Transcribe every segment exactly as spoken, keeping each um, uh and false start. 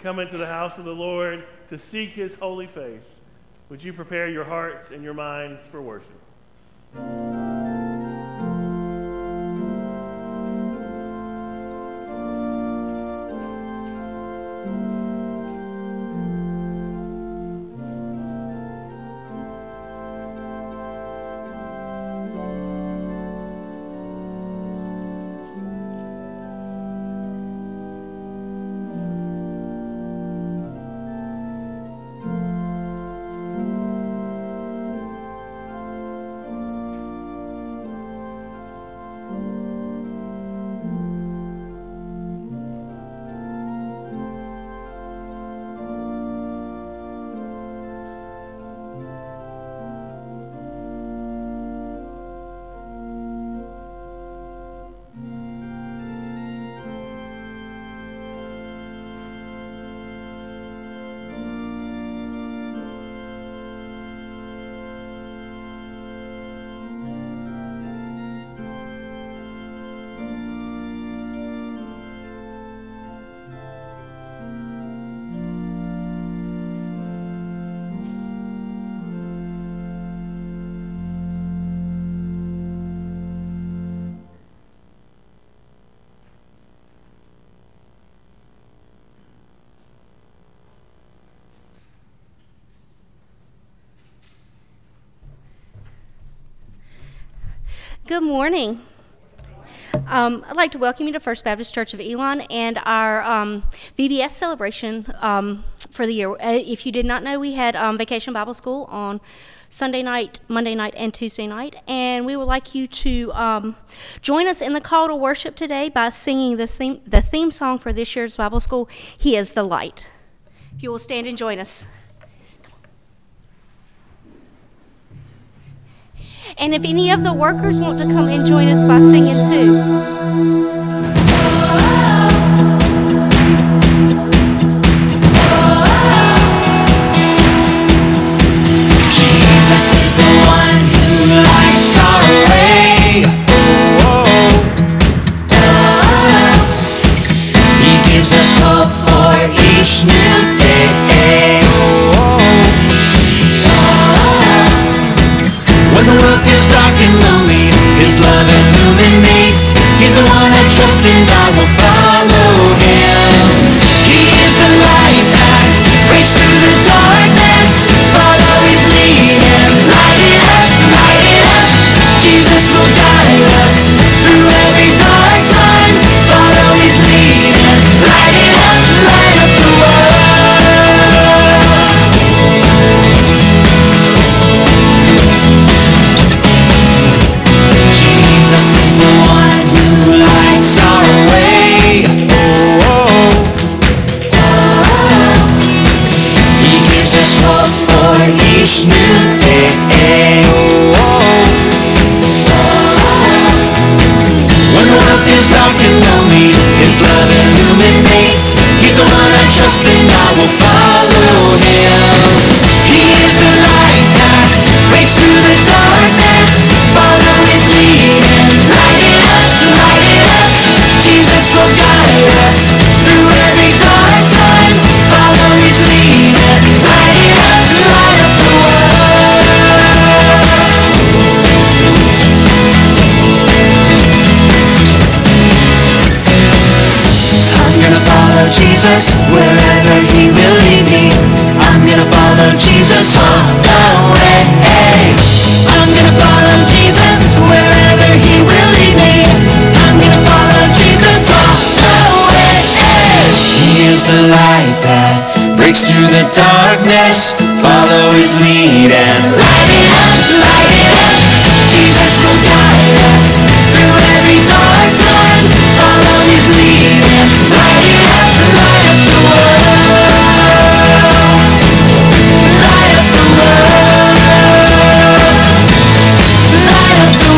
come into the house of the Lord to seek his holy face. Would you prepare your hearts and your minds for worship? Good morning. Um, I'd like to welcome you to First Baptist Church of Elon and our um, V B S celebration um, for the year. Uh, if you did not know, we had um, Vacation Bible School on Sunday night, Monday night, and Tuesday night, and we would like you to um, join us in the call to worship today by singing the theme, the theme song for this year's Bible School, He is the Light. If you will stand and join us. And if any of the workers want to come and join us by singing too. Jesus is the one who lights our way. He gives us hope for each new day. When the world feels dark and lonely, his love illuminates. He's the one I trust and I will follow him. He is the light that breaks through the darkness. Follow his lead and light it up, light it up. Jesus will guide us through every dark time. Follow his lead and light it up, light up the world. Jesus is the one who lights our way. Oh, oh, oh. He gives us hope for each new day. Oh, oh, oh. When the world feels dark and lonely, his love illuminates. He's the one I trust and I will follow him. He is the light that breaks through the darkness. Follow his lead and light it up, light it up. Jesus will guide us through every dark time. Follow his lead and light it up, light up the world. I'm gonna follow Jesus wherever he will lead me. I'm gonna follow Jesus all the way. I'm gonna follow Jesus wherever he will lead me. I'm gonna follow Jesus all the way. He is the light that breaks through the darkness. Follow his lead and light it up, light it up. Jesus will guide us through every dark time. Follow his lead and light it up, light up the world. Light up the world. Light up the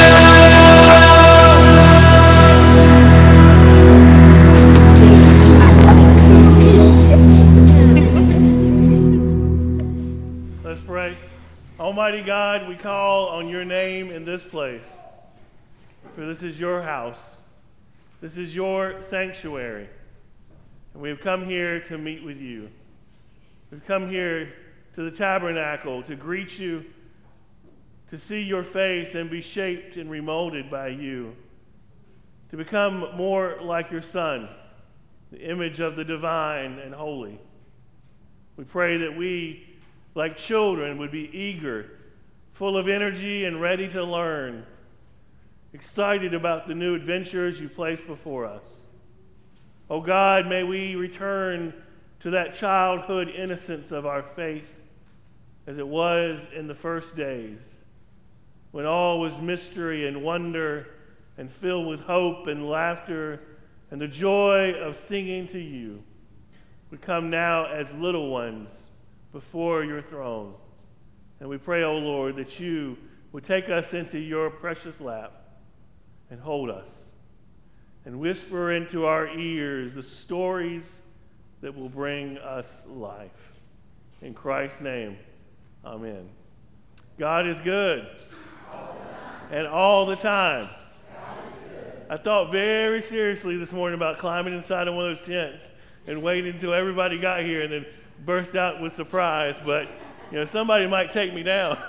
Let's pray. Almighty God, we call on your name in this place, for this is your house. This is your sanctuary. And we've come here to meet with you. We've come here to the tabernacle to greet you, to see your face and be shaped and remolded by you, to become more like your Son, the image of the divine and holy. We pray that we, like children, would be eager, full of energy and ready to learn, excited about the new adventures you place before us. Oh God, may we return to that childhood innocence of our faith as it was in the first days, when all was mystery and wonder and filled with hope and laughter and the joy of singing to you. We come now as little ones before your throne. And we pray, O Lord, that you would take us into your precious lap and hold us and whisper into our ears the stories that will bring us life. In Christ's name, amen. God is good. All and all the time. I thought very seriously this morning about climbing inside of one of those tents and waiting until everybody got here and then burst out with surprise, but you know, somebody might take me down.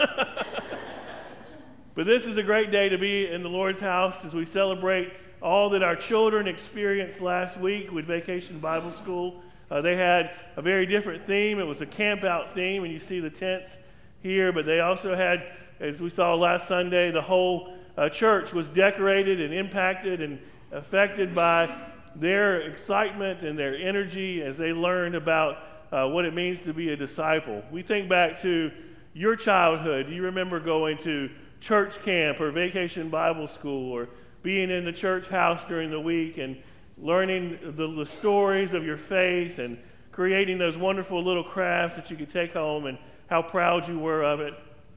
But this is a great day to be in the Lord's house as we celebrate all that our children experienced last week with Vacation Bible School. Uh, they had a very different theme. It was a camp out theme, and you see the tents here, but they also had, as we saw last Sunday, the whole uh, church was decorated and impacted and affected by their excitement and their energy as they learned about uh, what it means to be a disciple. We think back to your childhood. Do you remember going to church camp or Vacation Bible School or being in the church house during the week and learning the, the stories of your faith and creating those wonderful little crafts that you could take home and how proud you were of it?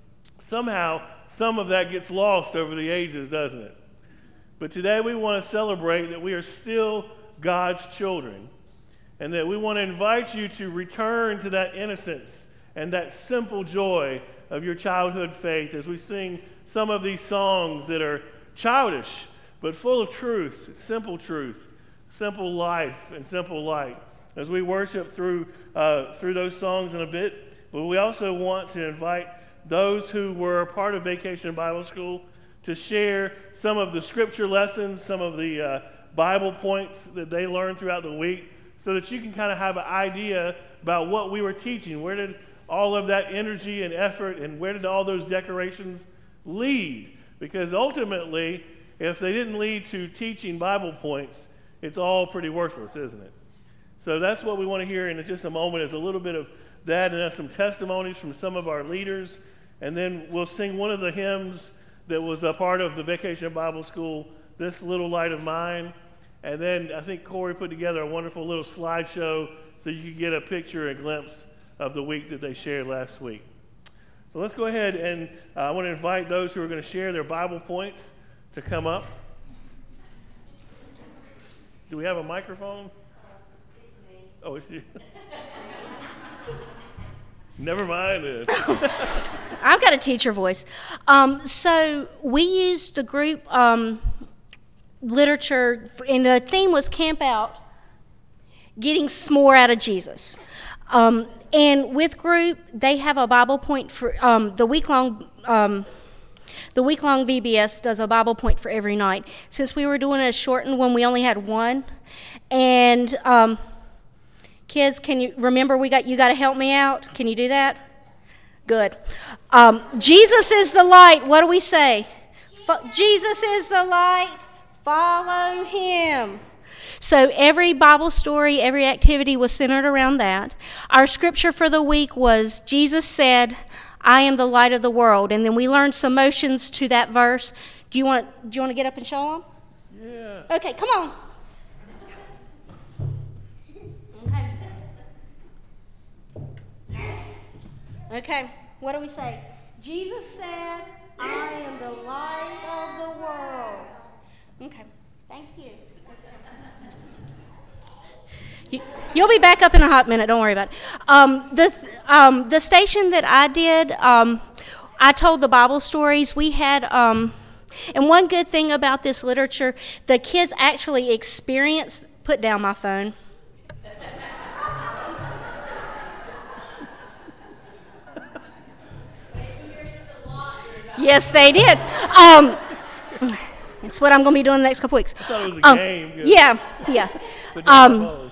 Somehow, some of that gets lost over the ages, doesn't it? But today we want to celebrate that we are still God's children and that we want to invite you to return to that innocence and that simple joy of your childhood faith as we sing some of these songs that are childish but full of truth, simple truth, simple life, and simple light. As we worship through uh, through those songs in a bit, but we also want to invite those who were a part of Vacation Bible School to share some of the scripture lessons, some of the uh, Bible points that they learned throughout the week, so that you can kind of have an idea about what we were teaching. Where did all of that energy and effort and where did all those decorations lead? Because ultimately, if they didn't lead to teaching Bible points, it's all pretty worthless, isn't it? So that's what we want to hear in just a moment, is a little bit of that, and then some testimonies from some of our leaders. And then we'll sing one of the hymns that was a part of the Vacation Bible School, This Little Light of Mine. And then I think Corey put together a wonderful little slideshow so you could get a picture and glimpse of the week that they shared last week. So let's go ahead and uh, I want to invite those who are going to share their Bible points to come up. Do we have a microphone? It's me. Oh, it's you. Never mind then. I've got a teacher voice. Um, so we used the group um, literature, and the theme was Camp Out, getting s'more out of Jesus. Um, and with group, they have a Bible point for um, the week-long um, the week-long V B S does a Bible point for every night. Since we were doing a shortened one, we only had one. And um, kids, can you remember we got you got to help me out? Can you do that? Good. Um, Jesus is the light. What do we say? Fo- Jesus is the light. Follow him. So every Bible story, every activity was centered around that. Our scripture for the week was Jesus said, I am the light of the world. And then we learned some motions to that verse. Do you want do you want to get up and show them? Yeah. Okay, come on. Okay. Okay, what do we say? Jesus said, I am the light of the world. Okay, thank you. You, you'll be back up in a hot minute. Don't worry about it. Um, the um, the station that I did, um, I told the Bible stories. We had, um, and one good thing about this literature, the kids actually experienced. Put down my phone. Yes, they did. Um, it's what I'm going to be doing the next couple weeks. I thought it was a um, game. Yeah, yeah. But not Um, followed.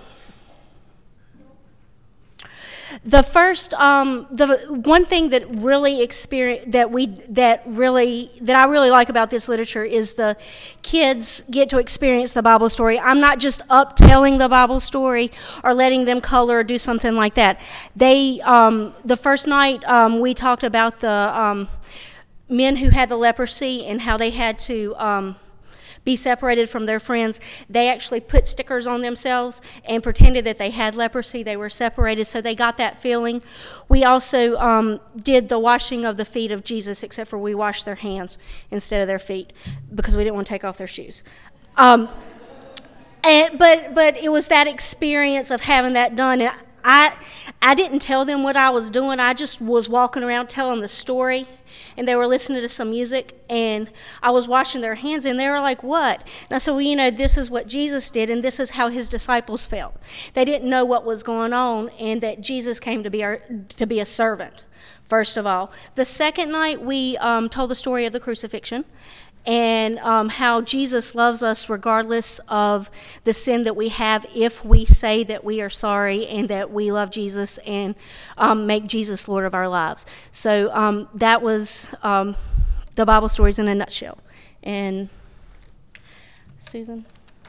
The first, um, the one thing that really experience that we that really that I really like about this literature is the kids get to experience the Bible story. I'm not just up telling the Bible story or letting them color or do something like that. They um, the first night um, we talked about the um, men who had the leprosy and how they had to. Um, be separated from their friends. They actually put stickers on themselves and pretended that they had leprosy. They were separated, so they got that feeling. We also um, did the washing of the feet of Jesus, except for we washed their hands instead of their feet because we didn't want to take off their shoes. Um, and, but but it was that experience of having that done. And I I didn't tell them what I was doing. I just was walking around telling the story. And they were listening to some music, and I was washing their hands, and they were like, what? And I said, well, you know, this is what Jesus did, and this is how his disciples felt. They didn't know what was going on, and that Jesus came to be our, to be a servant, first of all. The second night, we um, told the story of the crucifixion, and um, how Jesus loves us regardless of the sin that we have if we say that we are sorry and that we love Jesus and um, make Jesus Lord of our lives. So um, that was um, the Bible stories in a nutshell. And Susan?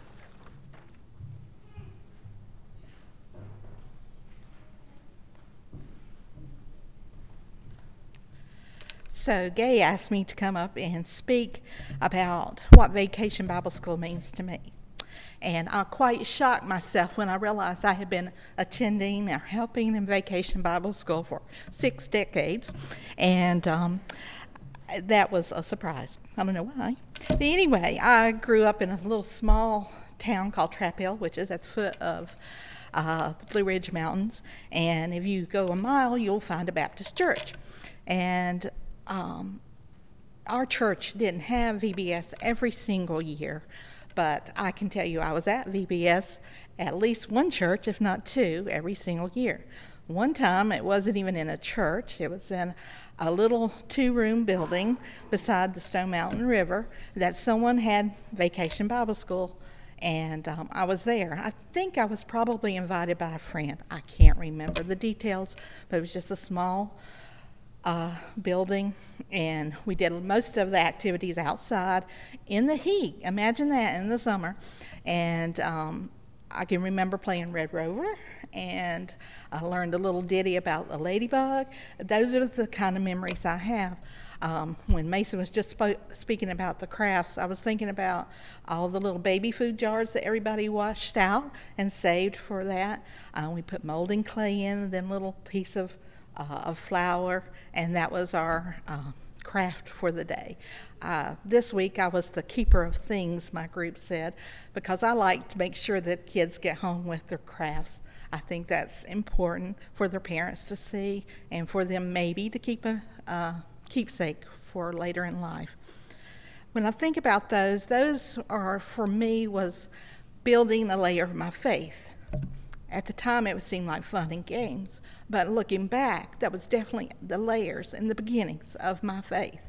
So Gay asked me to come up and speak about what Vacation Bible School means to me. And I quite shocked myself when I realized I had been attending or helping in Vacation Bible School for six decades. And um, that was a surprise. I don't know why. But anyway, I grew up in a little small town called Trap Hill, which is at the foot of uh, the Blue Ridge Mountains. And if you go a mile, you'll find a Baptist church. And Um, our church didn't have V B S every single year, but I can tell you I was at V B S at least one church, if not two, every single year. One time it wasn't even in a church. It was in a little two-room building beside the Stone Mountain River that someone had Vacation Bible School, and um, I was there. I think I was probably invited by a friend. I can't remember the details, but it was just a small Uh, building, and we did most of the activities outside in the heat. Imagine that in the summer. And um, I can remember playing Red Rover, and I learned a little ditty about a ladybug. Those are the kind of memories I have. Um, when Mason was just sp- speaking about the crafts, I was thinking about all the little baby food jars that everybody washed out and saved for that. Uh, we put molding clay in, and then a little piece of Uh, of flour, and that was our uh, craft for the day. Uh, this week I was the keeper of things, my group said, because I like to make sure that kids get home with their crafts. I think that's important for their parents to see and for them maybe to keep a uh, keepsake for later in life. When I think about those, those are for me was building a layer of my faith. At the time, it would seem like fun and games, but looking back, that was definitely the layers and the beginnings of my faith.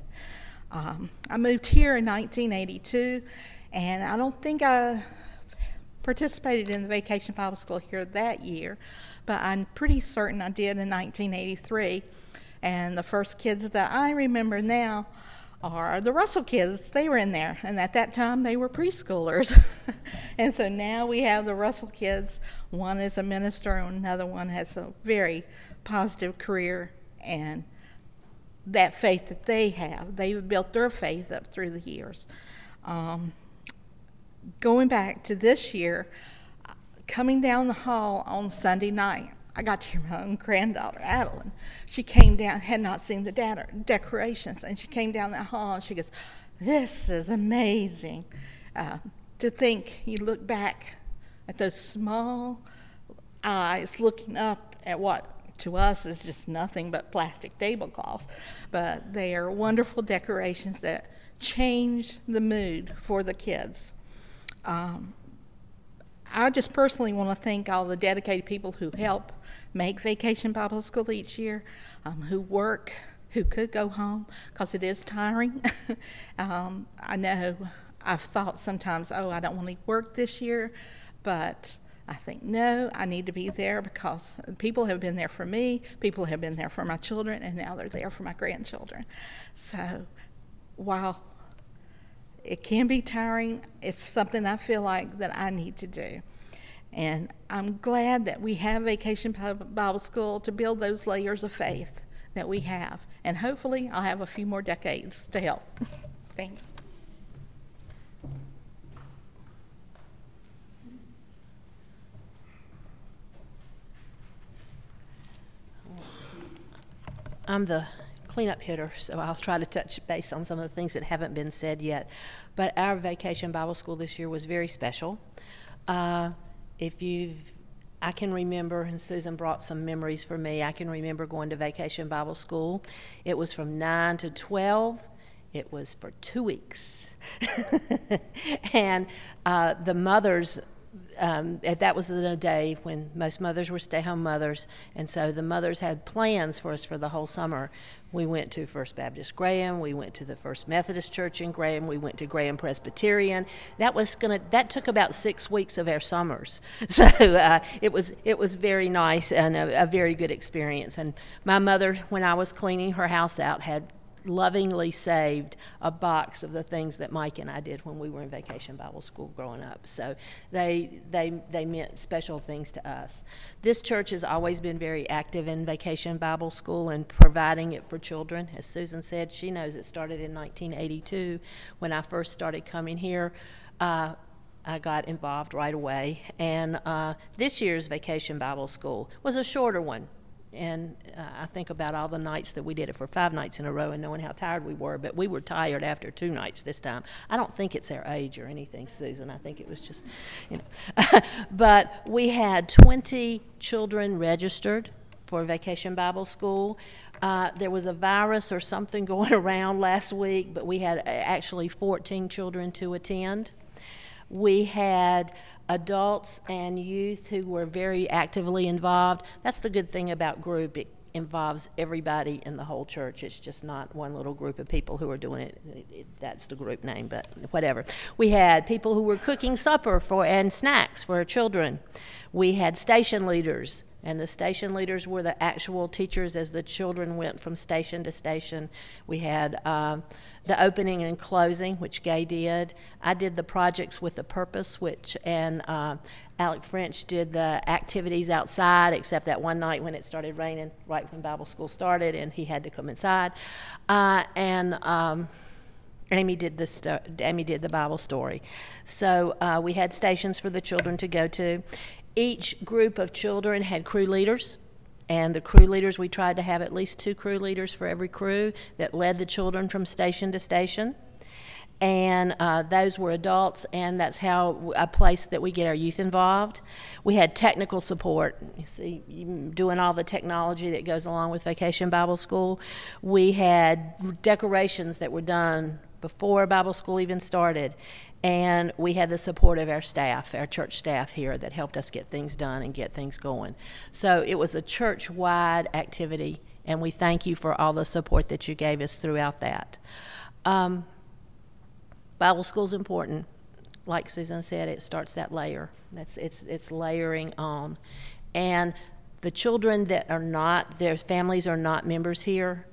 Um, I moved here in nineteen eighty-two, and I don't think I participated in the Vacation Bible School here that year, but I'm pretty certain I did in nineteen eighty-three. And the first kids that I remember now are the Russell kids. They were in there, and at that time they were preschoolers. And so now we have the Russell kids. One is a minister, and another one has a very positive career, and that faith that they have, they've built their faith up through the years. Um, going back to this year, coming down the hall on Sunday night, I got to hear my own granddaughter, Adeline. She came down, had not seen the de- decorations, and she came down that hall, and she goes, "This is amazing." Uh, to think, you look back at those small eyes looking up at what to us is just nothing but plastic tablecloths, but they are wonderful decorations that change the mood for the kids. Um, I just personally want to thank all the dedicated people who help make Vacation Bible School each year, um, who work who could go home, because it is tiring. um, I know I've thought sometimes, oh, I don't want to work this year, but I think, no, I need to be there because people have been there for me, people have been there for my children, and now they're there for my grandchildren. So while it can be tiring, it's something I feel like that I need to do. And I'm glad that we have Vacation Bible School to build those layers of faith that we have. And hopefully I'll have a few more decades to help. Thanks. I'm the cleanup hitter, so I'll try to touch base on some of the things that haven't been said yet. But our Vacation Bible School this year was very special. Uh, if you've, I can remember, and Susan brought some memories for me, I can remember going to Vacation Bible School. It was from nine to twelve. It was for two weeks. and uh, the mothers, Um, that was the day when most mothers were stay-home mothers, and so the mothers had plans for us for the whole summer. We went to First Baptist Graham, we went to the First Methodist Church in Graham, we went to Graham Presbyterian. That was gonna. That took about six weeks of our summers, so uh, it was it was very nice and a, a very good experience. And my mother, when I was cleaning her house out, had lovingly saved a box of the things that Mike and I did when we were in Vacation Bible School growing up. So they they they meant special things to us. This church has always been very active in Vacation Bible School and providing it for children. As Susan said, she knows it started in nineteen eighty-two. When I first started coming here, uh, I got involved right away. And uh, this year's Vacation Bible School was a shorter one. And uh, I think about all the nights that we did it for five nights in a row and knowing how tired we were, but we were tired after two nights this time. I don't think it's our age or anything, Susan. I think it was just, you know. But we had twenty children registered for Vacation Bible School. Uh, there was a virus or something going around last week, but we had actually fourteen children to attend. We had adults and youth who were very actively involved. That's the good thing about group. It involves everybody in the whole church. It's just not one little group of people who are doing it. It, it that's the group name, but whatever. We had people who were cooking supper for and snacks for children. We had station leaders, and the station leaders were the actual teachers as the children went from station to station. We had uh, the opening and closing, which Gay did. I did the projects with a purpose, which, and uh, Alec French did the activities outside, except that one night when it started raining, right when Bible school started, and he had to come inside. Uh, and um, Amy did the sto- Amy did the Bible story. So uh, we had stations for the children to go to. Each group of children had crew leaders, and the crew leaders, we tried to have at least two crew leaders for every crew that led the children from station to station. And uh, those were adults, and that's how a place that we get our youth involved. We had technical support, you see, doing all the technology that goes along with Vacation Bible School. We had decorations that were done before Bible school even started. And we had the support of our staff, our church staff here, that helped us get things done and get things going. So it was a church-wide activity, and we thank you for all the support that you gave us throughout that. Um, Bible school's important. Like Susan said, it starts that layer. That's it's it's layering on. And the children that are not, their families are not members here,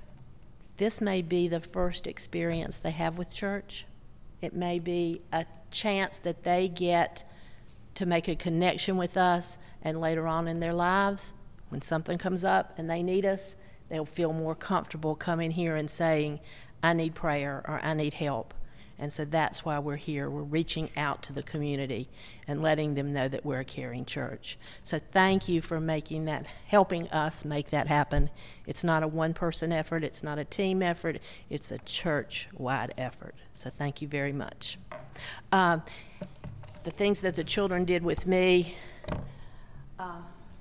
this may be the first experience they have with church. It may be a chance that they get to make a connection with us, and later on in their lives, when something comes up and they need us, they'll feel more comfortable coming here and saying, I need prayer or I need help. And so that's why we're here. We're reaching out to the community and letting them know that we're a caring church. So thank you for making that, helping us make that happen. It's not a one-person effort. It's not a team effort. It's a church-wide effort. So thank you very much. Um, the things that the children did with me, uh,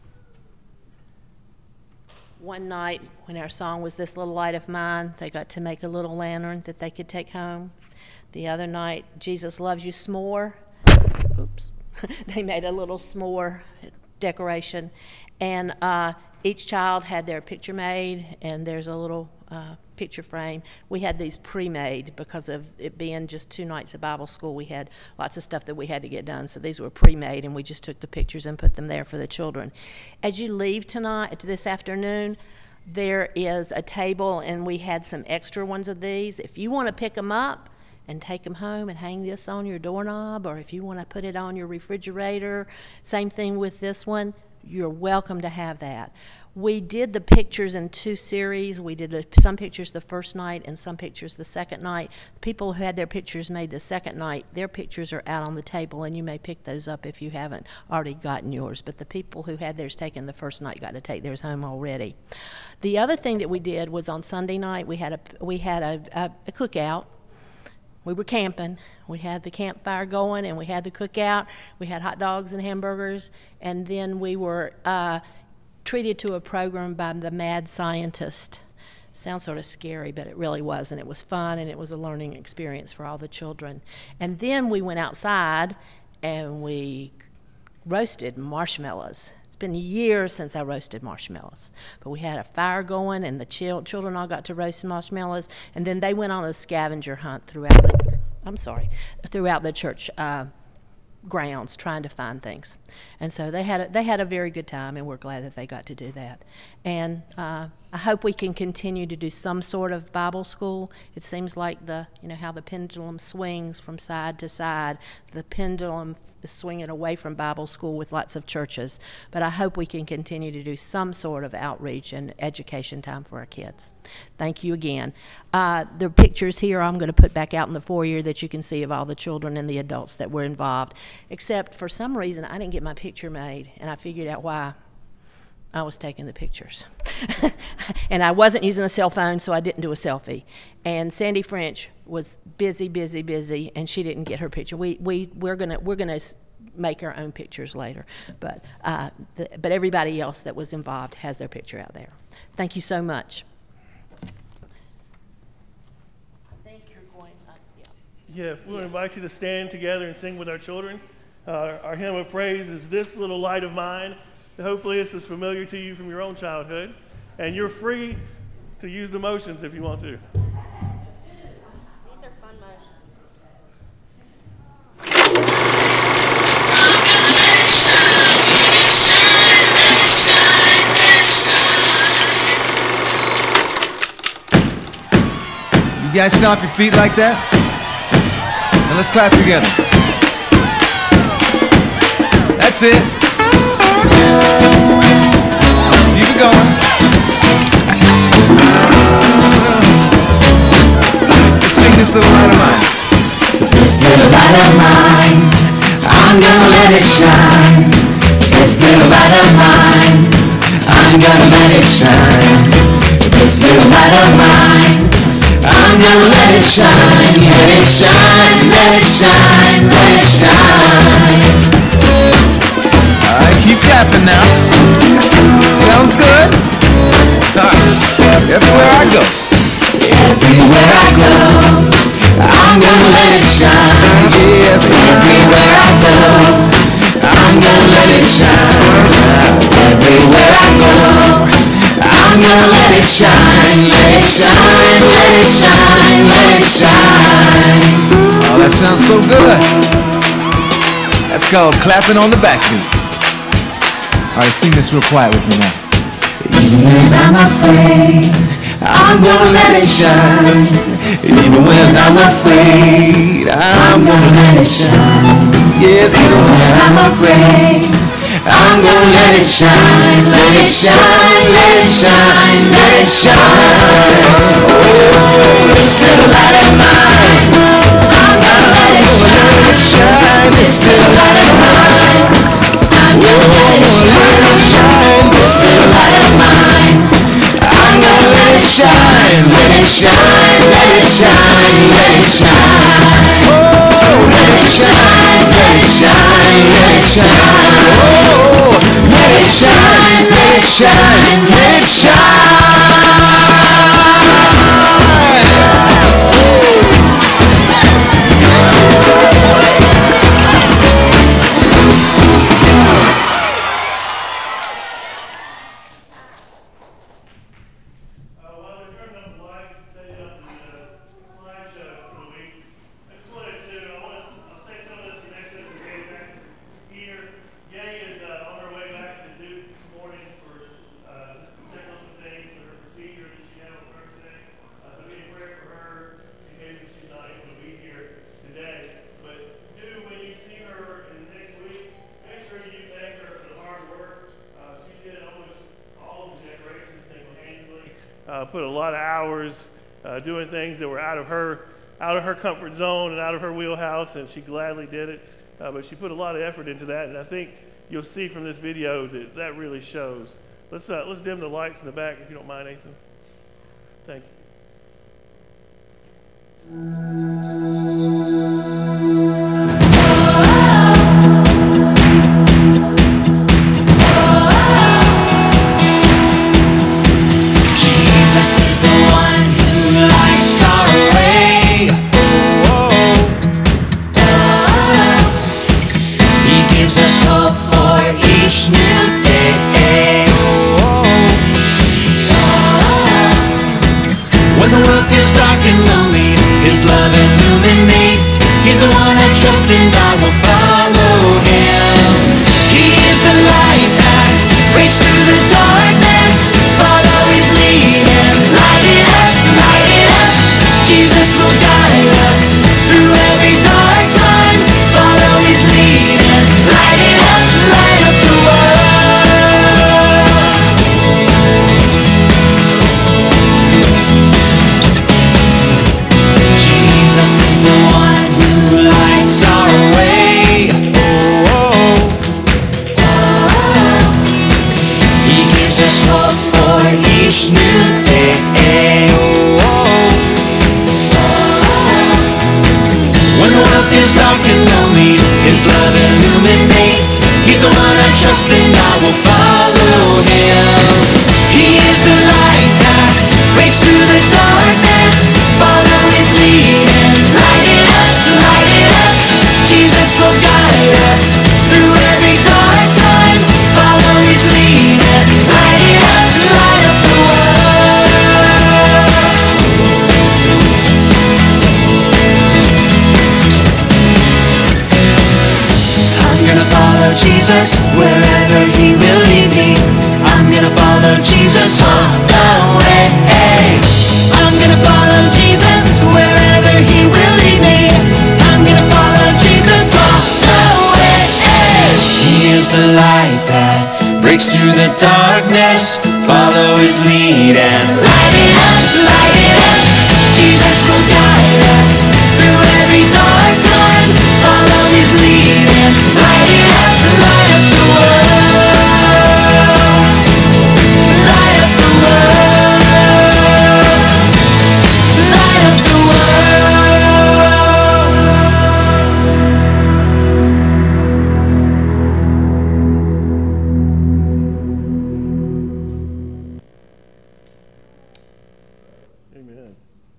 one night when our song was This Little Light of Mine, they got to make a little lantern that they could take home. The other night, Jesus Loves You S'more. Oops. They made a little s'more decoration. And uh, each child had their picture made, and there's a little uh, picture frame. We had these pre-made because of it being just two nights of Bible school. We had lots of stuff that we had to get done, so these were pre-made, and we just took the pictures and put them there for the children. As you leave tonight, this afternoon, there is a table, and we had some extra ones of these. If you want to pick them up and take them home and hang this on your doorknob, or if you want to put it on your refrigerator, same thing with this one, you're welcome to have that. We did the pictures in two series. We did the, some pictures the first night and some pictures the second night. The people who had their pictures made the second night, their pictures are out on the table, and you may pick those up if you haven't already gotten yours. But the people who had theirs taken the first night got to take theirs home already. The other thing that we did was on Sunday night, we had a, we had a, a, a cookout. We were camping. We had the campfire going, and we had the cookout. We had hot dogs and hamburgers, and then we were uh, treated to a program by the Mad Scientist. Sounds sort of scary, but it really wasn't. It was fun, and it was a learning experience for all the children. And then we went outside, and we roasted marshmallows. It's been years since I roasted marshmallows, but we had a fire going, and the chil- children all got to roast marshmallows, and then they went on a scavenger hunt throughout the, I'm sorry, throughout the church uh, grounds trying to find things. And so they had a, they had a very good time, and we're glad that they got to do that. And uh, I hope we can continue to do some sort of Bible school. It seems like the, you know, how the pendulum swings from side to side. The pendulum is swinging away from Bible school with lots of churches. But I hope we can continue to do some sort of outreach and education time for our kids. Thank you again. Uh, the pictures here I'm going to put back out in the foyer that you can see of all the children and the adults that were involved. Except for some reason I didn't get my picture made, and I figured out why. I was taking the pictures. And I wasn't using a cell phone, so I didn't do a selfie. And Sandy French was busy, busy, busy, and she didn't get her picture. We we we're gonna we're gonna make our own pictures later, but uh, the, but everybody else that was involved has their picture out there. Thank you so much. I think you're going. Uh, yeah. Yeah, we want to invite you to stand together and sing with our children. Uh, our hymn of praise is "This Little Light of Mine." Hopefully this is familiar to you from your own childhood, and you're free to use the motions if you want to. These are fun motions. You guys stomp your feet like that? And let's clap together. That's it. Keep it going. Let's sing this little light of mine. This little light of mine, I'm gonna let it shine. This little light of mine, I'm gonna let it shine. This little light of mine, I'm gonna let it shine. Let it shine, let it shine, let it shine. Alright, keep clapping now. Sounds good. Uh, everywhere I go. Everywhere I go, I'm gonna let it shine. Yes. Everywhere I go, I'm gonna let it shine. Everywhere I go, I'm gonna let it shine. Let it shine, let it shine, let it shine. Oh, that sounds so good. That's called clapping on the back beat. Alright, sing this real quiet with me now. Even when I'm afraid, I'm gonna let it shine. Even when I'm afraid, I'm gonna let it shine. Yes. Even when I'm afraid, I'm gonna let it shine. Let it shine, let it shine, let it shine. Oh, this little light of mine, I'm gonna let it shine. This little light of mine, I'm gonna let it shine. This little light of mine, I'm gonna let it shine. Let it shine, let it shine, let it shine. Oh, let it shine, let it shine, let it shine. Oh, let it shine, let it shine, let it shine. put a lot of hours uh, doing things that were out of her out of her comfort zone and out of her wheelhouse, and she gladly did it. Uh, but she put a lot of effort into that, and I think you'll see from this video that that really shows. Let's uh, let's dim the lights in the back, if you don't mind, Nathan. Thank you. Jesus is the one who lights our way. He gives us hope for each new day. When the world feels dark and lonely, His love illuminates. He's the one I trust and I will follow Him. He is the light that breaks through the darkness. Follow His lead and light it up, light it up. Jesus will guide us through every dark time. Follow His lead and light it up, light up the world. Jesus is the one who lights our way. He gives us hope for each new day. When the world feels dark and lonely, His love illuminates. He's the one I trust and I will follow Him. He is the light that breaks through the darkness. Follow His lead and light it up, light it up. Jesus will guide us through every dark time. Follow His lead and light it up, light up the world. I'm gonna follow Jesus wherever He will lead me. I'm gonna follow Jesus all the way. I'm gonna follow Jesus wherever He will lead me. I'm gonna follow Jesus all the way. He is the light that breaks through the darkness. Follow His lead and light it up, light it up. Jesus will guide us through every dark time. Follow His lead and light it up, light up the world. Light up the world. Light up the world. Amen.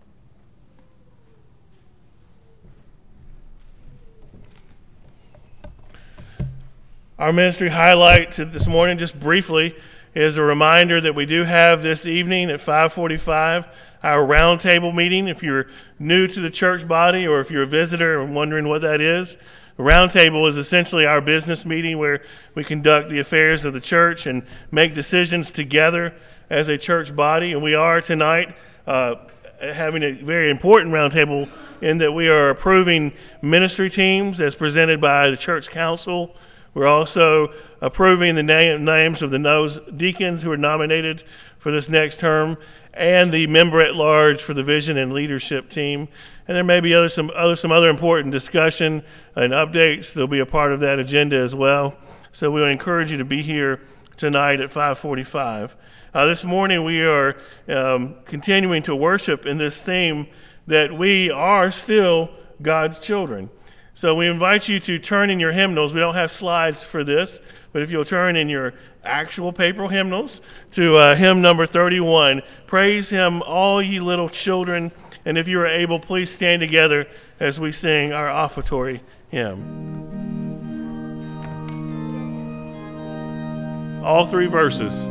Our ministry highlight to this morning, just briefly, is a reminder that we do have this evening at five forty-five our roundtable meeting. If you're new to the church body or if you're a visitor and wondering what that is, the roundtable is essentially our business meeting where we conduct the affairs of the church and make decisions together as a church body. And we are tonight uh, having a very important roundtable in that we are approving ministry teams as presented by the church council. We're also approving the name, names of the nose deacons who are nominated for this next term and the member at large for the vision and leadership team. And there may be other some other some other important discussion and updates that'll be a part of that agenda as well. So we would encourage you to be here tonight at five forty-five. Uh, this morning we are um, continuing to worship in this theme that we are still God's children. So we invite you to turn in your hymnals. We don't have slides for this, but if you'll turn in your actual paper hymnals to uh, hymn number thirty-one, Praise Him, All Ye Little Children. And if you are able, please stand together as we sing our offertory hymn. All three verses.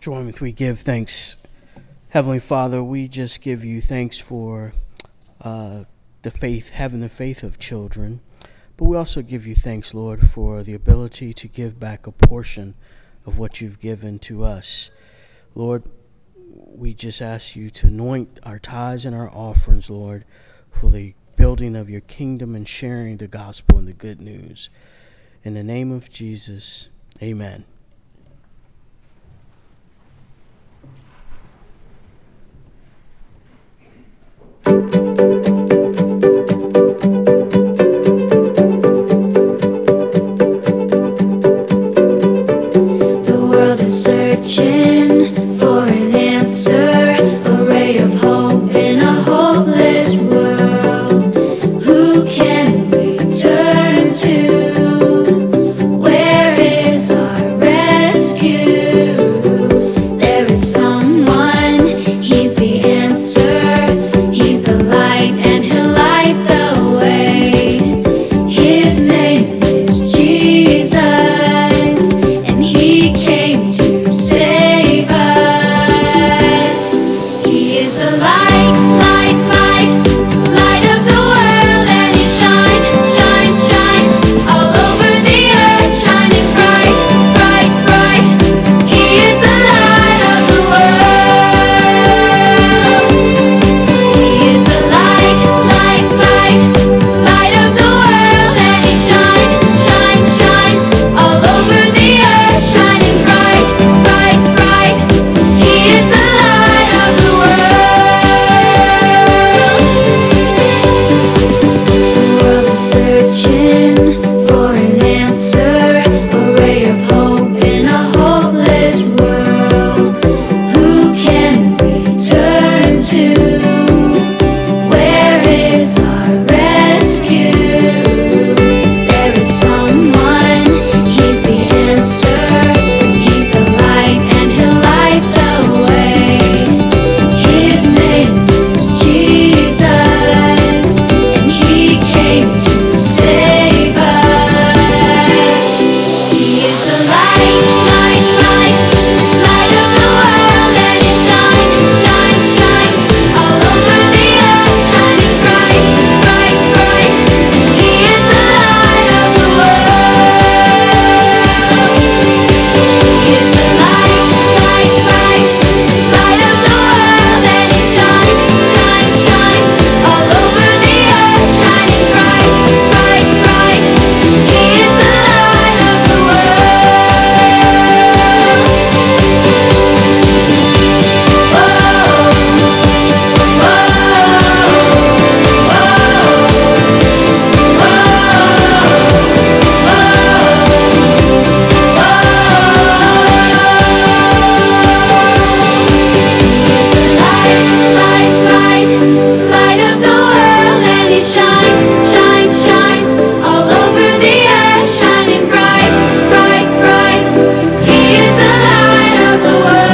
join with we give thanks. Heavenly Father, we just give you thanks for uh, the faith, having the faith of children. But we also give you thanks, Lord, for the ability to give back a portion of what you've given to us. Lord, we just ask you to anoint our tithes and our offerings, Lord, for the building of your kingdom and sharing the gospel and the good news. In the name of Jesus, amen. The world is searching for an answer, a ray of hope in a hopeless world. Who can we turn to? Where is our rescue? There is someone, he's the answer, he's the light and he'll light the way. His name is Jesus, and he came to save us. He is the light, light, light, light of the world, and he shines, shines, shines all over the earth, shining bright, bright, bright. He is the light of the world. He is the light, light, light, light of the world, and he shines, shines, shines all over the earth, shining bright, bright, bright. He is the light of the world. The world is searching for an answer, a ray of hope in a hopeless world. Who can we turn to? Where is our rescue? There is someone, he's the answer, he's the light and he'll light the way. His name is Jesus, and he came to save us. He is the light, light, light, light of the world, and he shines, shines, shines all over the earth, shining bright, bright, bright. He is the light of the world. He is the light, light, light, light of the world, and he shines, shines, shines all over the earth, shining bright, bright, bright. He is the light of the light, light, light of the world, and he shines, shines, shines all over the earth, shining bright, bright, bright. He is the light of the world.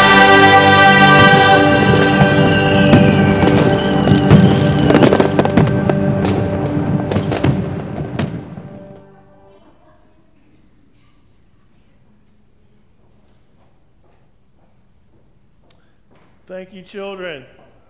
Thank you, children.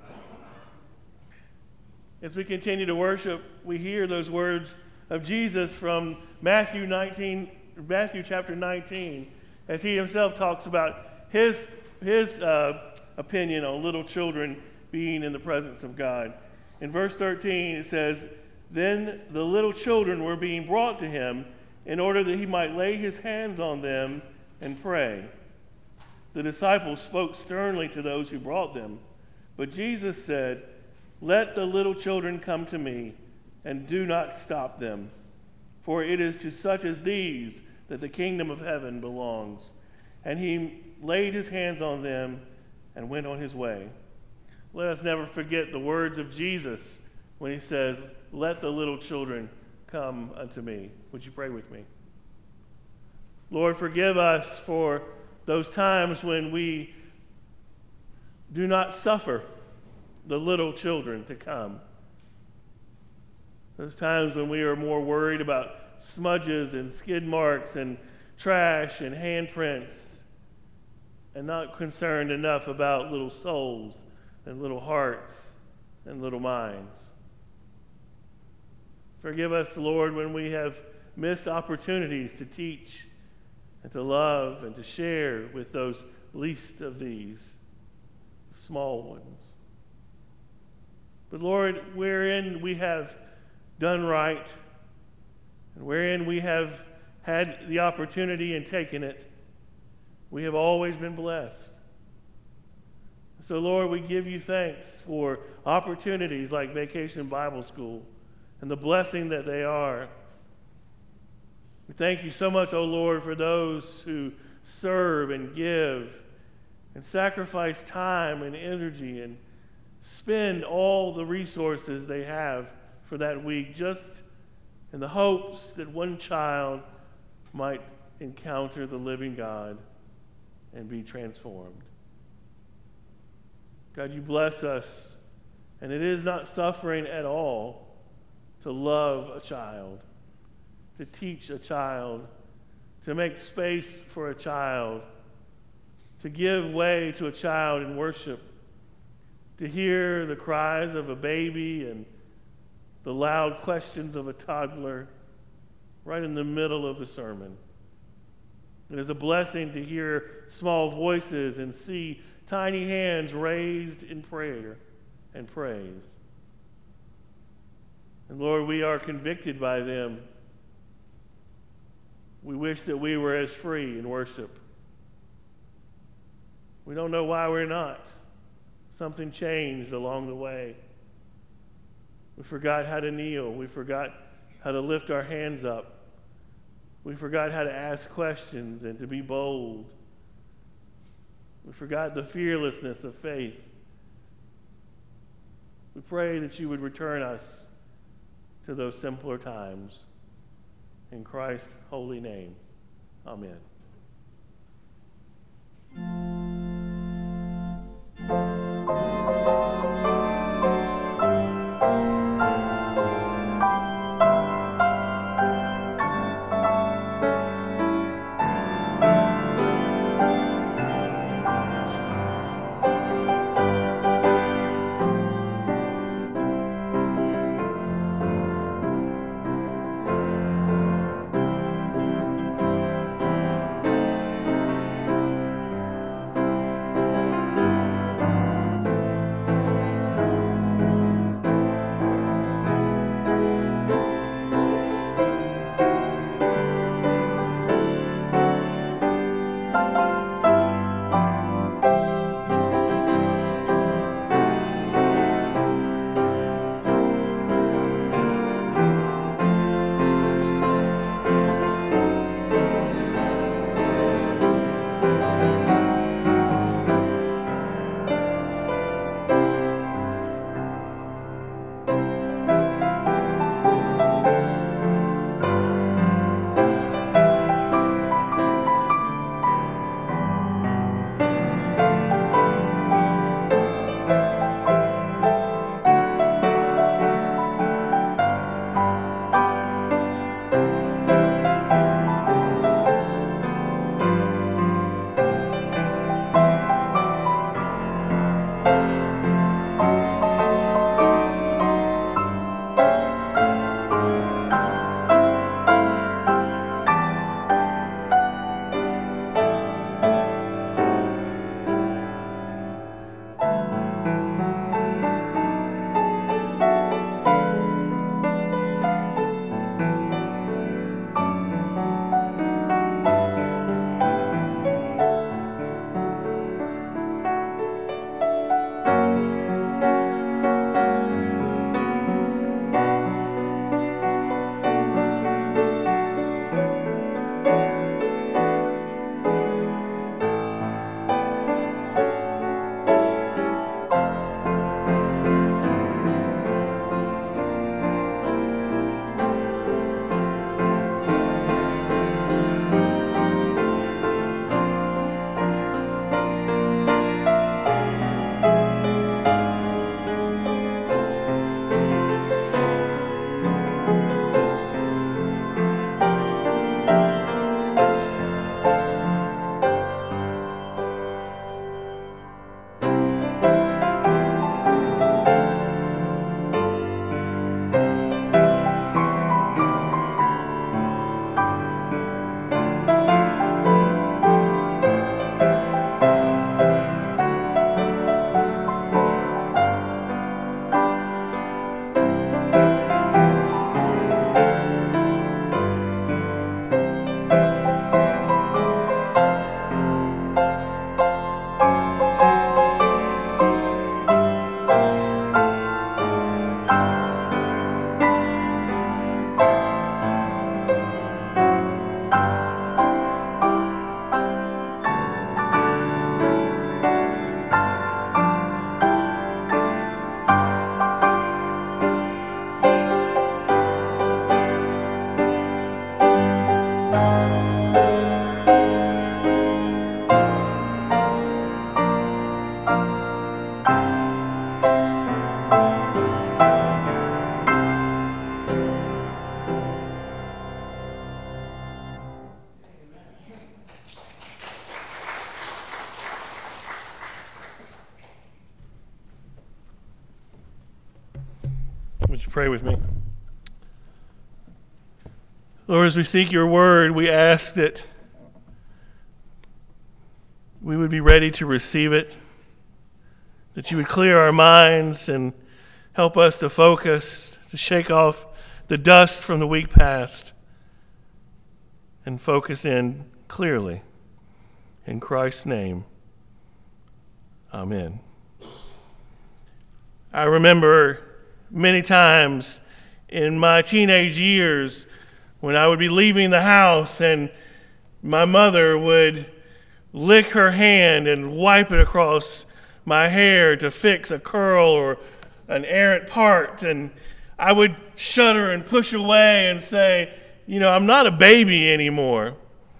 As we continue to worship, we hear those words of Jesus from Matthew nineteen, Matthew chapter nineteen, as he himself talks about his, his uh, opinion on little children being in the presence of God. In verse thirteen, it says, "Then the little children were being brought to him in order that he might lay his hands on them and pray. The disciples spoke sternly to those who brought them, but Jesus said, 'Let the little children come to me, and do not stop them, for it is to such as these that the kingdom of heaven belongs.' And he laid his hands on them and went on his way." Let us never forget the words of Jesus when he says, "Let the little children come unto me." Would you pray with me? Lord, forgive us for those times when we do not suffer the little children to come. Those times when we are more worried about smudges and skid marks and trash and handprints and not concerned enough about little souls and little hearts and little minds. Forgive us, Lord, when we have missed opportunities to teach and to love and to share with those least of these, the small ones. But Lord, wherein we have done right and wherein we have had the opportunity and taken it, we have always been blessed. So, Lord, we give you thanks for opportunities like Vacation Bible School and the blessing that they are. We thank you so much, O Lord, for those who serve and give and sacrifice time and energy and spend all the resources they have for that week just in the hopes that one child might encounter the living God and be transformed. God, you bless us, and it is not suffering at all to love a child, to teach a child, to make space for a child, to give way to a child in worship, to hear the cries of a baby and the loud questions of a toddler right in the middle of the sermon. It is a blessing to hear small voices and see tiny hands raised in prayer and praise. And Lord, we are convicted by them. We wish that we were as free in worship. We don't know why we're not. Something changed along the way. We forgot how to kneel. We forgot how to lift our hands up. We forgot how to ask questions and to be bold. We forgot the fearlessness of faith. We pray that you would return us to those simpler times. In Christ's holy name, amen. Would you pray with me? Lord, as we seek your word, we ask that we would be ready to receive it, that you would clear our minds and help us to focus, to shake off the dust from the week past and focus in clearly. In Christ's name, amen. I remember many times in my teenage years when I would be leaving the house and my mother would lick her hand and wipe it across my hair to fix a curl or an errant part, and I would shudder and push away and say, you know, I'm not a baby anymore.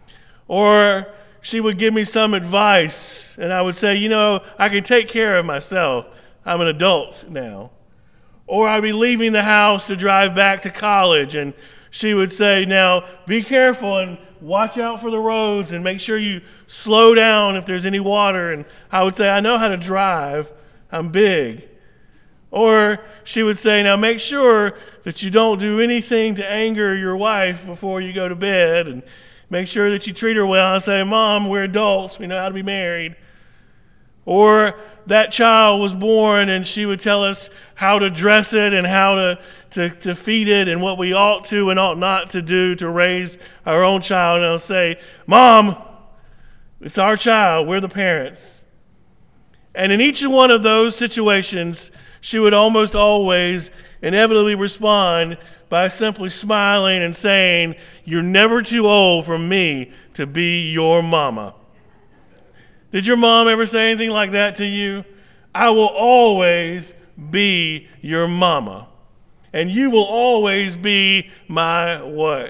Or she would give me some advice and I would say, you know, I can take care of myself. I'm an adult now. Or I'd be leaving the house to drive back to college and she would say, now be careful and watch out for the roads and make sure you slow down if there's any water. And I would say, I know how to drive. I'm big. Or she would say, now make sure that you don't do anything to anger your wife before you go to bed and make sure that you treat her well. I say, Mom, we're adults. We know how to be married. Or that child was born and she would tell us how to dress it and how to, to, to feed it and what we ought to and ought not to do to raise our own child. And I'll say, Mom, it's our child. We're the parents. And in each one of those situations, she would almost always inevitably respond by simply smiling and saying, you're never too old for me to be your mama. Did your mom ever say anything like that to you? I will always be your mama. And you will always be my what?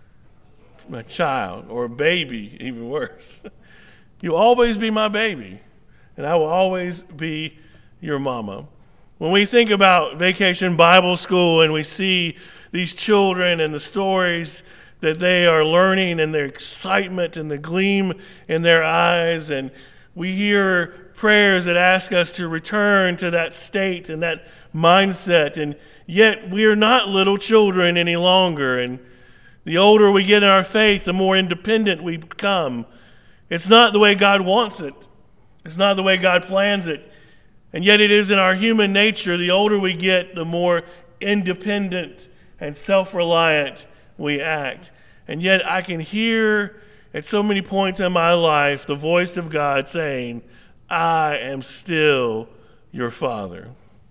My child, or baby, even worse. You'll always be my baby. And I will always be your mama. When we think about Vacation Bible School and we see these children and the stories that they are learning and their excitement and the gleam in their eyes, and we hear prayers that ask us to return to that state and that mindset, and yet we are not little children any longer, and the older we get in our faith, the more independent we become. It's not the way God wants it. It's not the way God plans it. And yet it is in our human nature, the older we get, the more independent and self-reliant we act. And yet I can hear at so many points in my life the voice of God saying, I am still your father.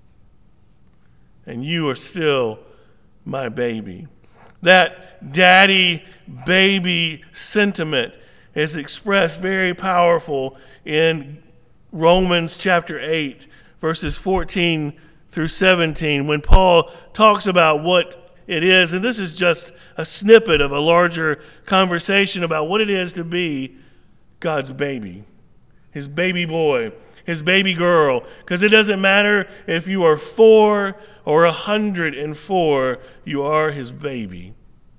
And you are still my baby. That daddy-baby sentiment is expressed very powerful in Romans chapter eight, verses fourteen through seventeen, when Paul talks about what it is, and this is just a snippet of a larger conversation about what it is to be God's baby, his baby boy, his baby girl, because it doesn't matter if you are four or a hundred and four, you are his baby,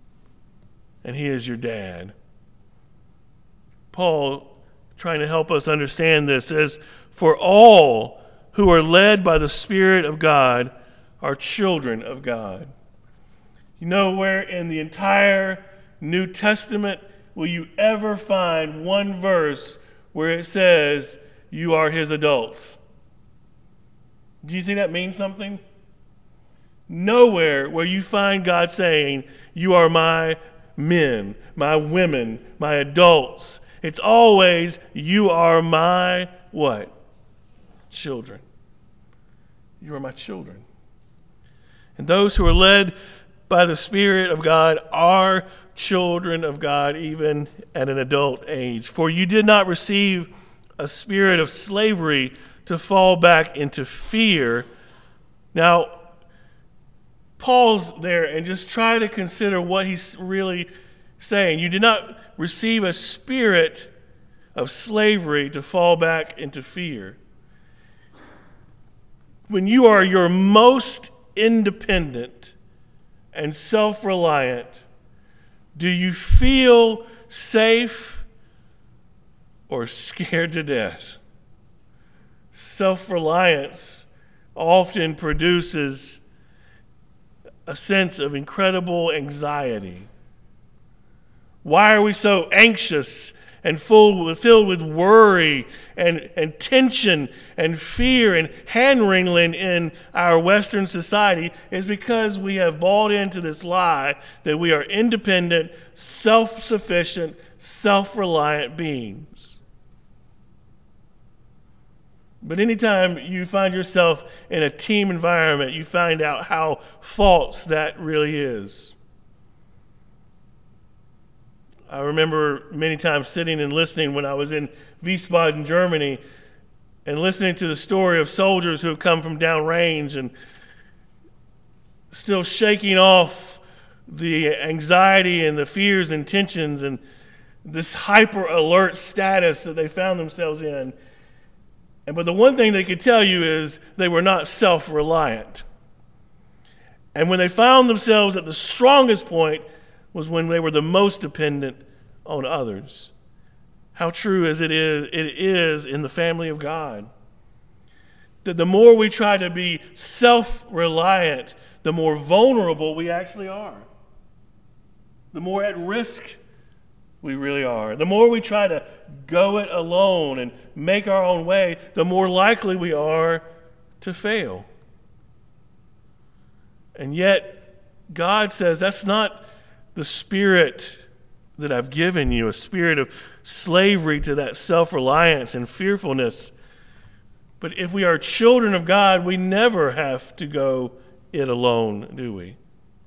and he is your dad. Paul, trying to help us understand this, says, for all who are led by the Spirit of God are children of God. You know where in the entire New Testament will you ever find one verse where it says you are his adults? Do you think that means something? Nowhere where you find God saying, you are my men, my women, my adults. It's always, you are my what? Children. You are my children. And those who are led by the Spirit of God are children of God, even at an adult age. For you did not receive a spirit of slavery to fall back into fear. Now, pause there and just try to consider what he's really saying. You did not receive a spirit of slavery to fall back into fear. When you are your most independent and self-reliant, do you feel safe or scared to death? Self-reliance often produces a sense of incredible anxiety. Why are we so anxious and full, filled with worry and, and tension and fear and hand-wringing in our Western society? Is because we have bought into this lie that we are independent, self-sufficient, self-reliant beings. But anytime you find yourself in a team environment, you find out how false that really is. I remember many times sitting and listening when I was in Wiesbaden, Germany, and listening to the story of soldiers who have come from downrange and still shaking off the anxiety and the fears and tensions and this hyper-alert status that they found themselves in. And but the one thing they could tell you is they were not self-reliant. And when they found themselves at the strongest point was when they were the most dependent on others. How true as it is, it is in the family of God. That the more we try to be self-reliant, the more vulnerable we actually are. The more at risk we really are. The more we try to go it alone and make our own way, the more likely we are to fail. And yet, God says that's not the spirit that I've given you, a spirit of slavery to that self-reliance and fearfulness. But if we are children of God, we never have to go it alone, do we?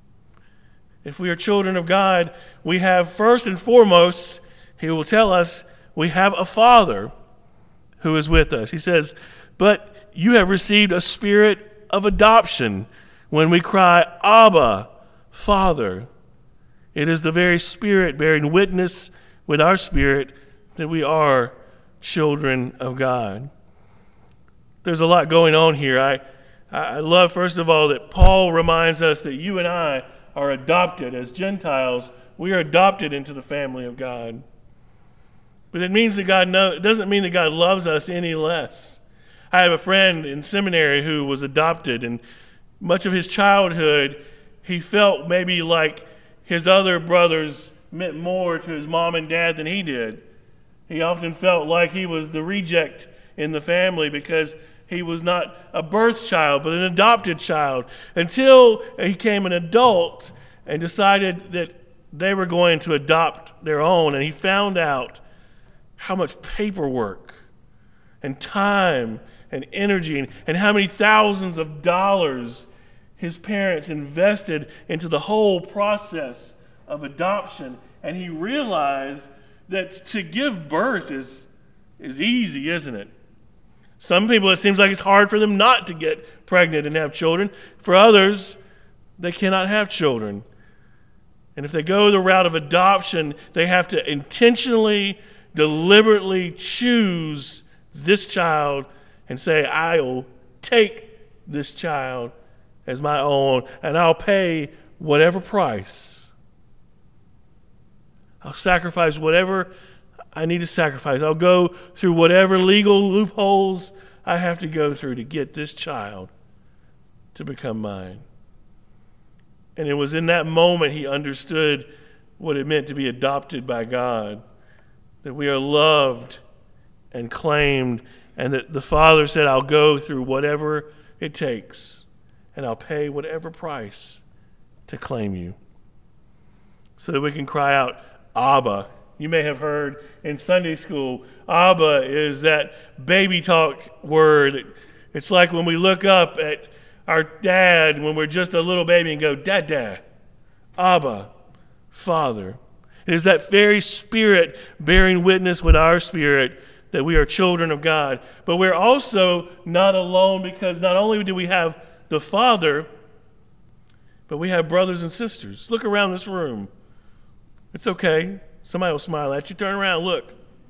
If we are children of God, we have first and foremost, he will tell us, we have a Father who is with us. He says, but you have received a spirit of adoption when we cry, Abba, Father. It is the very Spirit bearing witness with our spirit that we are children of God. There's a lot going on here. I, I love, first of all, that Paul reminds us that you and I are adopted as Gentiles. We are adopted into the family of God. But it means that God know, it doesn't mean that God loves us any less. I have a friend in seminary who was adopted, and much of his childhood, he felt maybe like his other brothers meant more to his mom and dad than he did. He often felt like he was the reject in the family because he was not a birth child, but an adopted child, until he became an adult and decided that they were going to adopt their own. And he found out how much paperwork and time and energy and, and how many thousands of dollars his parents invested into the whole process of adoption. And he realized that to give birth is, is easy, isn't it? Some people, it seems like it's hard for them not to get pregnant and have children. For others, they cannot have children. And if they go the route of adoption, they have to intentionally, deliberately choose this child and say, I'll take this child as my own, and I'll pay whatever price. I'll sacrifice whatever I need to sacrifice. I'll go through whatever legal loopholes I have to go through to get this child to become mine. And it was in that moment he understood what it meant to be adopted by God, that we are loved and claimed, and that the Father said, I'll go through whatever it takes, and I'll pay whatever price to claim you, so that we can cry out, Abba. You may have heard in Sunday school, Abba is that baby talk word. It's like when we look up at our dad when we're just a little baby and go, Dada, Abba, Father. It is that very Spirit bearing witness with our spirit that we are children of God. But we're also not alone, because not only do we have the Father, but we have brothers and sisters. Look around this room. It's okay. Somebody will smile at you. Turn around, look.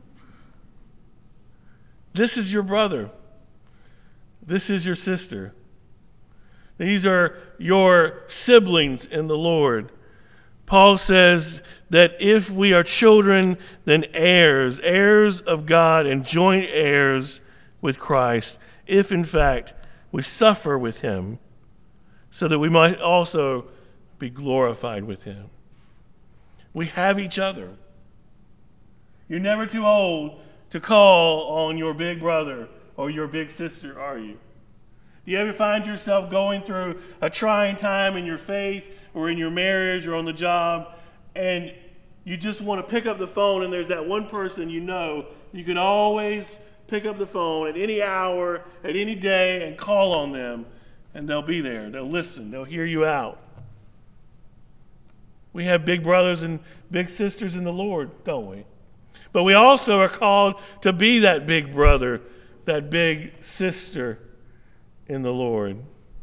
This is your brother. This is your sister. These are your siblings in the Lord. Paul says that if we are children, then heirs, heirs of God and joint heirs with Christ, if in fact we suffer with him, so that we might also be glorified with him. We have each other. You're never too old to call on your big brother or your big sister, are you? Do you ever find yourself going through a trying time in your faith or in your marriage or on the job, and you just want to pick up the phone, and there's that one person you know you can always pick up the phone at any hour, at any day, and call on them, and they'll be there. They'll listen. They'll hear you out. We have big brothers and big sisters in the Lord, don't we? But we also are called to be that big brother, that big sister in the Lord.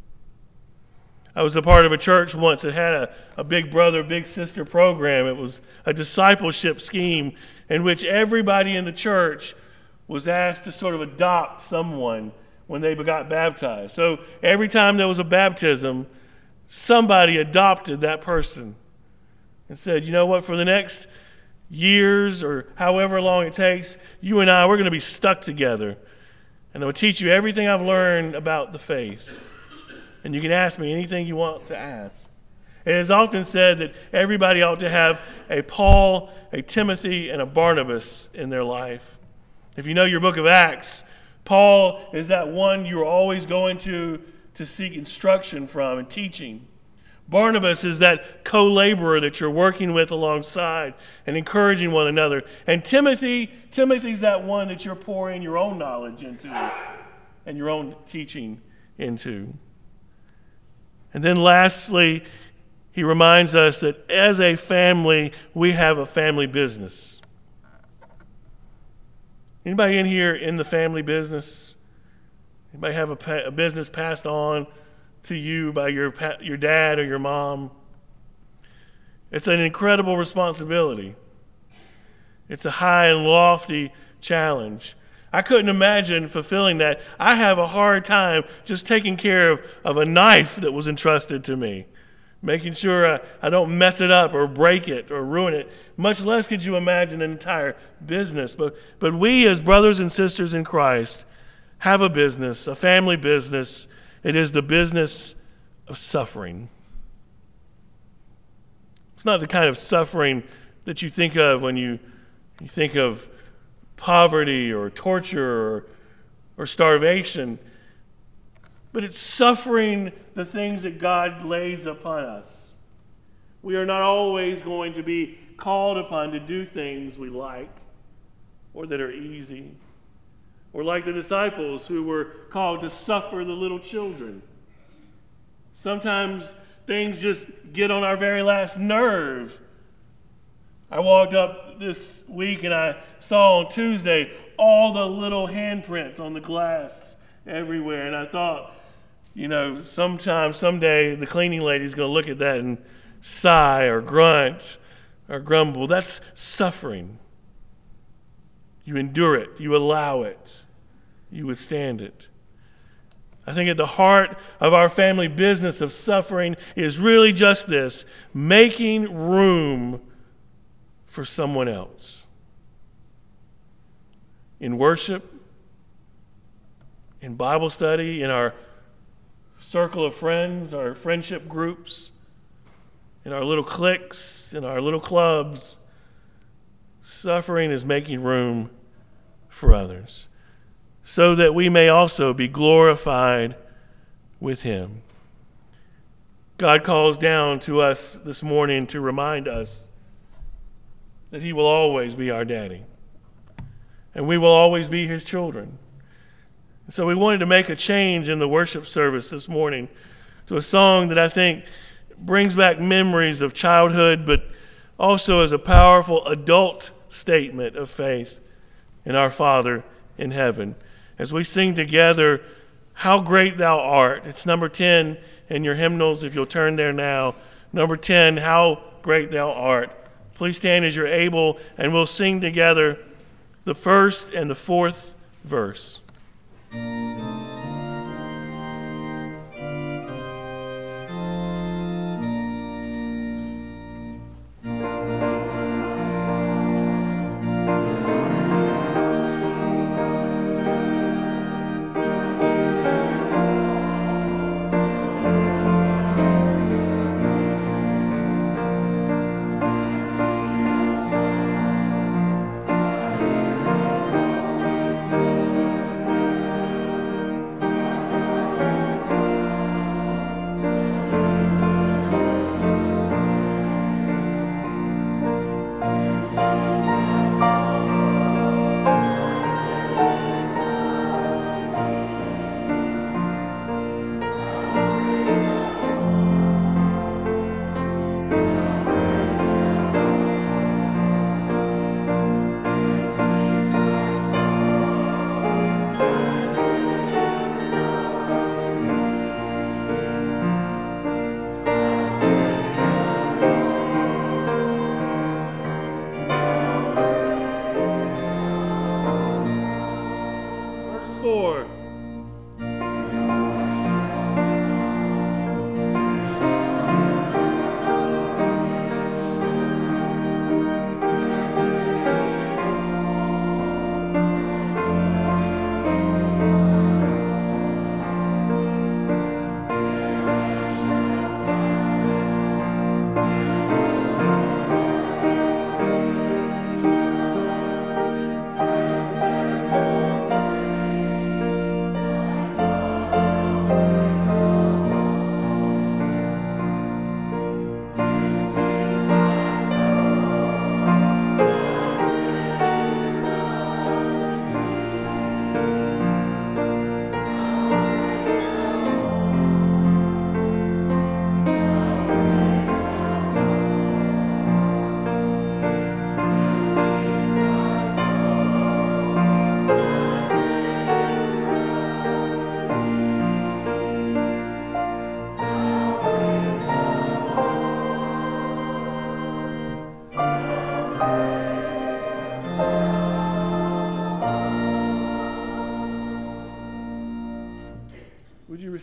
I was a part of a church once that had a, a big brother, big sister program. It was a discipleship scheme in which everybody in the church was asked to sort of adopt someone when they got baptized. So every time there was a baptism, somebody adopted that person and said, you know what, for the next years or however long it takes, you and I, we're going to be stuck together. And I'm going to teach you everything I've learned about the faith. And you can ask me anything you want to ask. It is often said that everybody ought to have a Paul, a Timothy, and a Barnabas in their life. If you know your book of Acts, Paul is that one you're always going to to seek instruction from and teaching. Barnabas is that co-laborer that you're working with alongside and encouraging one another. And Timothy, Timothy's that one that you're pouring your own knowledge into and your own teaching into. And then lastly, he reminds us that as a family, we have a family business. Anybody in here in the family business? Anybody have a, pa- a business passed on to you by your pa- your dad or your mom? It's an incredible responsibility. It's a high and lofty challenge. I couldn't imagine fulfilling that. I have a hard time just taking care of, of a knife that was entrusted to me, making sure I, I don't mess it up or break it or ruin it. Much less could you imagine an entire business. But, but we as brothers and sisters in Christ have a business, a family business. It is the business of suffering. It's not the kind of suffering that you think of when you, you think of poverty or torture or, or starvation, but it's suffering the things that God lays upon us. We are not always going to be called upon to do things we like or that are easy, or like the disciples who were called to suffer the little children. Sometimes things just get on our very last nerve. I walked up this week and I saw on Tuesday all the little handprints on the glass everywhere. And I thought, you know, sometime, someday, the cleaning lady's going to look at that and sigh or grunt or grumble. That's suffering. You endure it. You allow it. You withstand it. I think at the heart of our family business of suffering is really just this: making room for someone else. In worship, in Bible study, in our circle of friends, our friendship groups, in our little cliques, in our little clubs, suffering is making room for others, so that we may also be glorified with Him. God calls down to us this morning to remind us that He will always be our daddy, and we will always be His children. And so we wanted to make a change in the worship service this morning to a song that I think brings back memories of childhood, but also as a powerful adult statement of faith in our Father in heaven. As we sing together, How Great Thou Art. It's number ten in your hymnals, if you'll turn there now. Number ten, How Great Thou Art. Please stand as you're able, and we'll sing together the first and the fourth verse.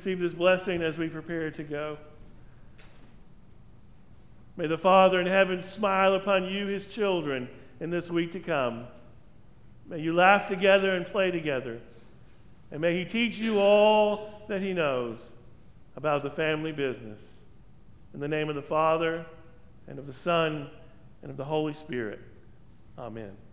receive this blessing as we prepare to go. May the Father in heaven smile upon you, his children, in this week to come. May you laugh together and play together. And may he teach you all that he knows about the family business. In the name of the Father, and of the Son, and of the Holy Spirit. Amen.